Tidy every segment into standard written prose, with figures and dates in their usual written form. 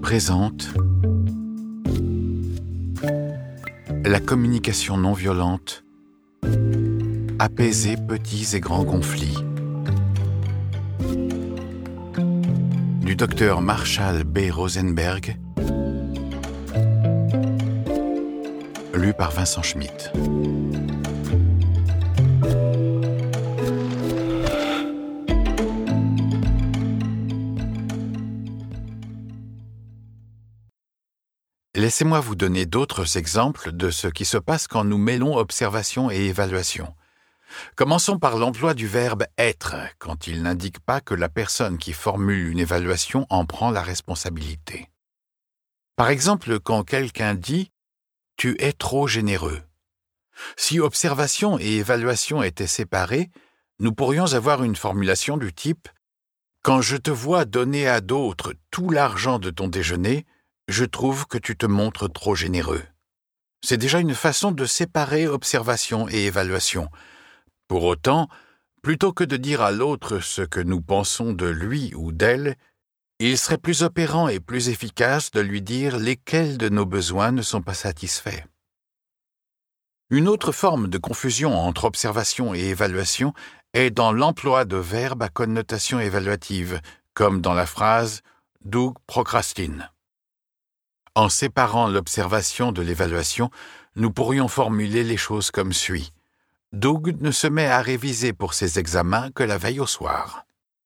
présente la communication non violente, apaiser petits et grands conflits. Du docteur Marshall B. Rosenberg, lu par Vincent Schmitt. Laissez-moi vous donner d'autres exemples de ce qui se passe quand nous mêlons observation et évaluation. Commençons par l'emploi du verbe « être » quand il n'indique pas que la personne qui formule une évaluation en prend la responsabilité. Par exemple, quand quelqu'un dit « tu es trop généreux ». Si observation et évaluation étaient séparées, nous pourrions avoir une formulation du type « quand je te vois donner à d'autres tout l'argent de ton déjeuner, je trouve que tu te montres trop généreux ». C'est déjà une façon de séparer observation et évaluation. Pour autant, plutôt que de dire à l'autre ce que nous pensons de lui ou d'elle, il serait plus opérant et plus efficace de lui dire lesquels de nos besoins ne sont pas satisfaits. Une autre forme de confusion entre observation et évaluation est dans l'emploi de verbes à connotation évaluative, comme dans la phrase « Doug procrastine ». En séparant l'observation de l'évaluation, nous pourrions formuler les choses comme suit. Doug ne se met à réviser pour ses examens que la veille au soir.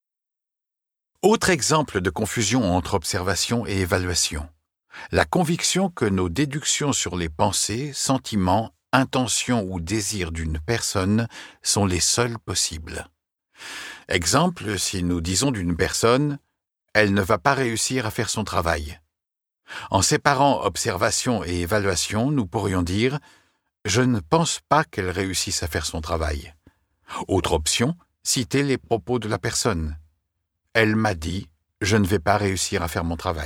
Autre exemple de confusion entre observation et évaluation. La conviction que nos déductions sur les pensées, sentiments, intentions ou désirs d'une personne sont les seules possibles. Exemple, si nous disons d'une personne « elle ne va pas réussir à faire son travail ». En séparant observation et évaluation, nous pourrions dire « je ne pense pas qu'elle réussisse à faire son travail ». Autre option, citer les propos de la personne. « Elle m'a dit « je ne vais pas réussir à faire mon travail ».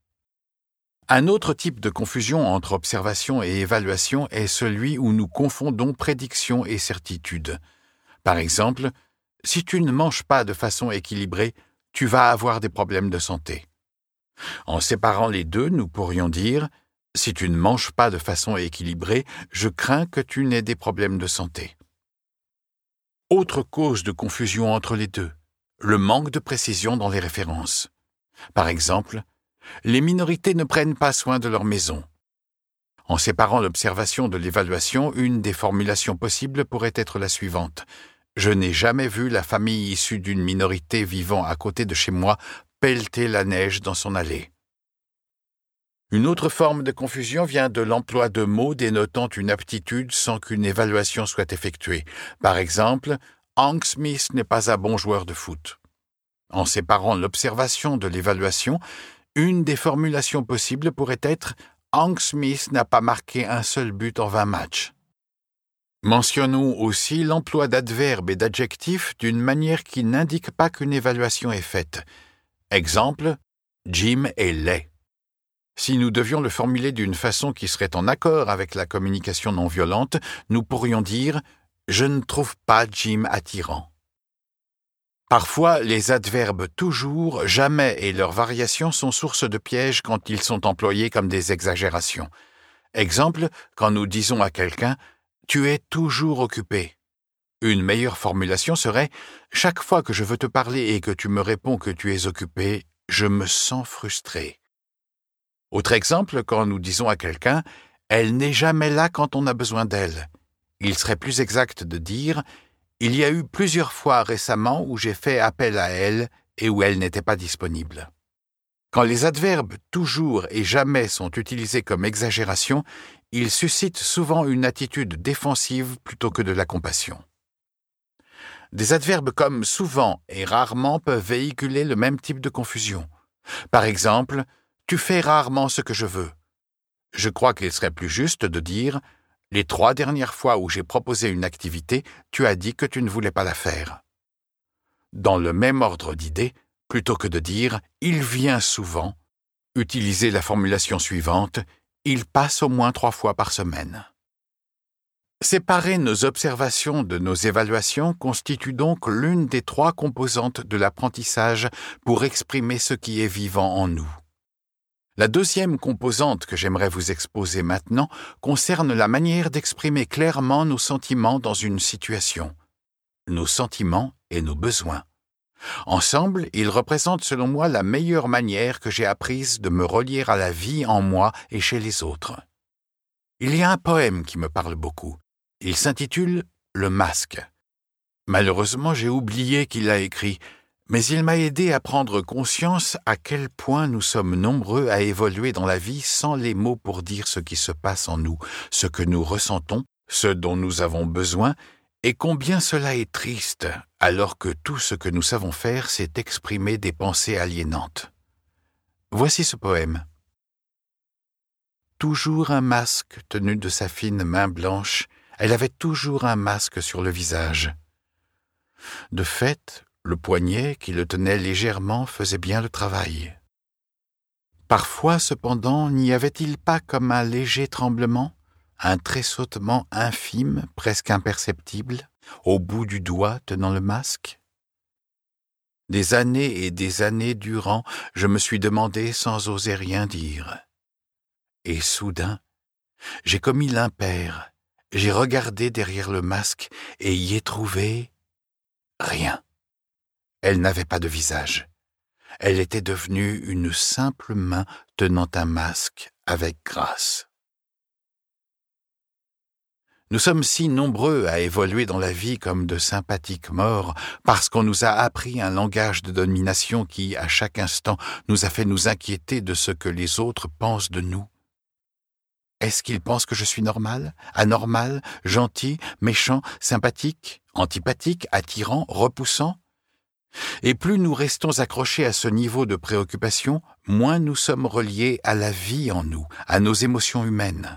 Un autre type de confusion entre observation et évaluation est celui où nous confondons prédiction et certitude. Par exemple, « si tu ne manges pas de façon équilibrée, tu vas avoir des problèmes de santé ». En séparant les deux, nous pourrions dire « si tu ne manges pas de façon équilibrée, je crains que tu n'aies des problèmes de santé ». Autre cause de confusion entre les deux, le manque de précision dans les références. Par exemple, « les minorités ne prennent pas soin de leur maison ». En séparant l'observation de l'évaluation, une des formulations possibles pourrait être la suivante. « Je n'ai jamais vu la famille issue d'une minorité vivant à côté de chez moi pelleter la neige dans son allée ». Une autre forme de confusion vient de l'emploi de mots dénotant une aptitude sans qu'une évaluation soit effectuée. Par exemple, « Hank Smith n'est pas un bon joueur de foot ». En séparant l'observation de l'évaluation, une des formulations possibles pourrait être « Hank Smith n'a pas marqué un seul but en 20 matchs ». Mentionnons aussi l'emploi d'adverbes et d'adjectifs d'une manière qui n'indique pas qu'une évaluation est faite. Exemple, Jim est laid. Si nous devions le formuler d'une façon qui serait en accord avec la communication non violente, nous pourrions dire « Je ne trouve pas Jim attirant ». Parfois, les adverbes « toujours »,« jamais » et leurs variations sont source de pièges quand ils sont employés comme des exagérations. Exemple, quand nous disons à quelqu'un « Tu es toujours occupé ». Une meilleure formulation serait « Chaque fois que je veux te parler et que tu me réponds que tu es occupé, je me sens frustré ». Autre exemple, quand nous disons à quelqu'un « Elle n'est jamais là quand on a besoin d'elle ». Il serait plus exact de dire « Il y a eu plusieurs fois récemment où j'ai fait appel à elle et où elle n'était pas disponible ». Quand les adverbes « toujours » et « jamais » sont utilisés comme exagération, ils suscitent souvent une attitude défensive plutôt que de la compassion. Des adverbes comme « souvent » et « rarement » peuvent véhiculer le même type de confusion. Par exemple, « Tu fais rarement ce que je veux ». Je crois qu'il serait plus juste de dire « Les 3 dernières fois où j'ai proposé une activité, tu as dit que tu ne voulais pas la faire ». Dans le même ordre d'idées, plutôt que de dire « Il vient souvent », utilisez la formulation suivante « Il passe au moins 3 fois par semaine ». Séparer nos observations de nos évaluations constitue donc l'une des 3 composantes de l'apprentissage pour exprimer ce qui est vivant en nous. La deuxième composante que j'aimerais vous exposer maintenant concerne la manière d'exprimer clairement nos sentiments dans une situation. Nos sentiments et nos besoins. Ensemble, ils représentent selon moi la meilleure manière que j'ai apprise de me relier à la vie en moi et chez les autres. Il y a un poème qui me parle beaucoup. Il s'intitule « Le masque ». Malheureusement, j'ai oublié qui l'a écrit, mais il m'a aidé à prendre conscience à quel point nous sommes nombreux à évoluer dans la vie sans les mots pour dire ce qui se passe en nous, ce que nous ressentons, ce dont nous avons besoin, et combien cela est triste, alors que tout ce que nous savons faire, c'est exprimer des pensées aliénantes. Voici ce poème. Toujours un masque tenu de sa fine main blanche, elle avait toujours un masque sur le visage. De fait, le poignet qui le tenait légèrement faisait bien le travail. Parfois, cependant, n'y avait-il pas comme un léger tremblement, un tressautement infime, presque imperceptible, au bout du doigt tenant le masque? Des années et des années durant, je me suis demandé sans oser rien dire. Et soudain, j'ai commis l'impair, j'ai regardé derrière le masque et y ai trouvé rien. Elle n'avait pas de visage. Elle était devenue une simple main tenant un masque avec grâce. Nous sommes si nombreux à évoluer dans la vie comme de sympathiques morts parce qu'on nous a appris un langage de domination qui, à chaque instant, nous a fait nous inquiéter de ce que les autres pensent de nous. Est-ce qu'ils pensent que je suis normal, anormal, gentil, méchant, sympathique, antipathique, attirant, repoussant? Et plus nous restons accrochés à ce niveau de préoccupation, moins nous sommes reliés à la vie en nous, à nos émotions humaines.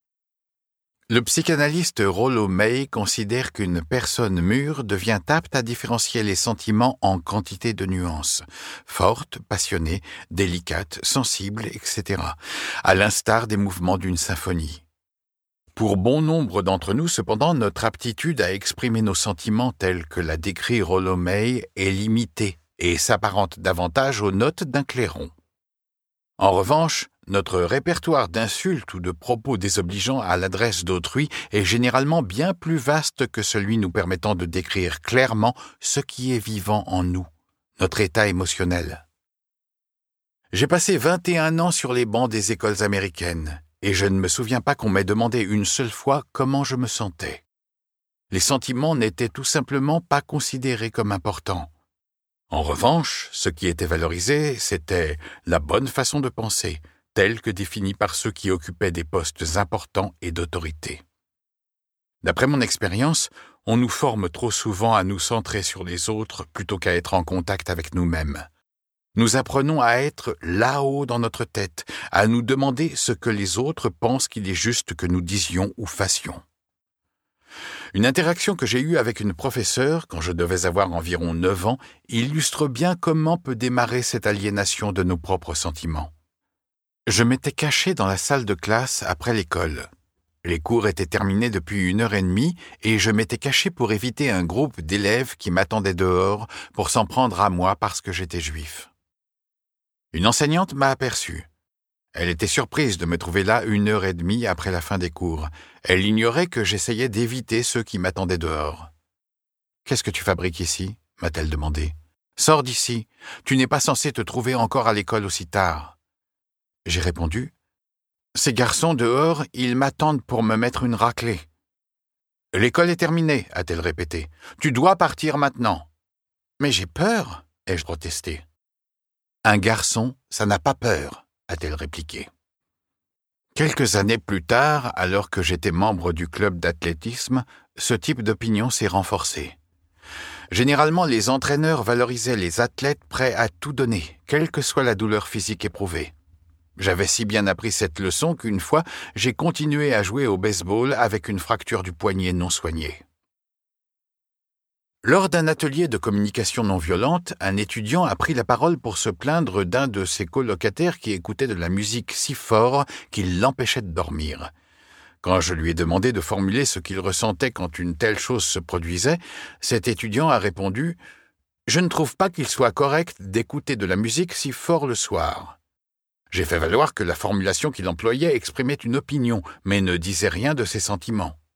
Le psychanalyste Rollo May considère qu'une personne mûre devient apte à différencier les sentiments en quantité de nuances, fortes, passionnées, délicates, sensibles, etc., à l'instar des mouvements d'une symphonie. Pour bon nombre d'entre nous, cependant, notre aptitude à exprimer nos sentiments tels que l'a décrit Rollo May est limitée et s'apparente davantage aux notes d'un clairon. En revanche, notre répertoire d'insultes ou de propos désobligeants à l'adresse d'autrui est généralement bien plus vaste que celui nous permettant de décrire clairement ce qui est vivant en nous, notre état émotionnel. J'ai passé 21 ans sur les bancs des écoles américaines, et je ne me souviens pas qu'on m'ait demandé une seule fois comment je me sentais. Les sentiments n'étaient tout simplement pas considérés comme importants. En revanche, ce qui était valorisé, c'était la bonne façon de penser, telle que définie par ceux qui occupaient des postes importants et d'autorité. D'après mon expérience, on nous forme trop souvent à nous centrer sur les autres plutôt qu'à être en contact avec nous-mêmes. Nous apprenons à être là-haut dans notre tête, à nous demander ce que les autres pensent qu'il est juste que nous disions ou fassions. Une interaction que j'ai eue avec une professeure, quand je devais avoir environ 9 ans, illustre bien comment peut démarrer cette aliénation de nos propres sentiments. Je m'étais caché dans la salle de classe après l'école. Les cours étaient terminés depuis 1h30 et je m'étais caché pour éviter un groupe d'élèves qui m'attendaient dehors pour s'en prendre à moi parce que j'étais juif. Une enseignante m'a aperçu. Elle était surprise de me trouver là 1h30 après la fin des cours. Elle ignorait que j'essayais d'éviter ceux qui m'attendaient dehors. « Qu'est-ce que tu fabriques ici ?» m'a-t-elle demandé. « Sors d'ici, tu n'es pas censé te trouver encore à l'école aussi tard. » J'ai répondu. « Ces garçons dehors, ils m'attendent pour me mettre une raclée. »« L'école est terminée, a-t-elle répété. Tu dois partir maintenant. »« Mais j'ai peur, ai-je protesté. »« Un garçon, ça n'a pas peur, a-t-elle répliqué. Quelques années plus tard, alors que j'étais membre du club d'athlétisme, ce type d'opinion s'est renforcé. Généralement, les entraîneurs valorisaient les athlètes prêts à tout donner, quelle que soit la douleur physique éprouvée. J'avais si bien appris cette leçon qu'une fois, j'ai continué à jouer au baseball avec une fracture du poignet non soignée. Lors d'un atelier de communication non violente, un étudiant a pris la parole pour se plaindre d'un de ses colocataires qui écoutait de la musique si fort qu'il l'empêchait de dormir. Quand je lui ai demandé de formuler ce qu'il ressentait quand une telle chose se produisait, cet étudiant a répondu « Je ne trouve pas qu'il soit correct d'écouter de la musique si fort le soir. » J'ai fait valoir que la formulation qu'il employait exprimait une opinion, mais ne disait rien de ses sentiments.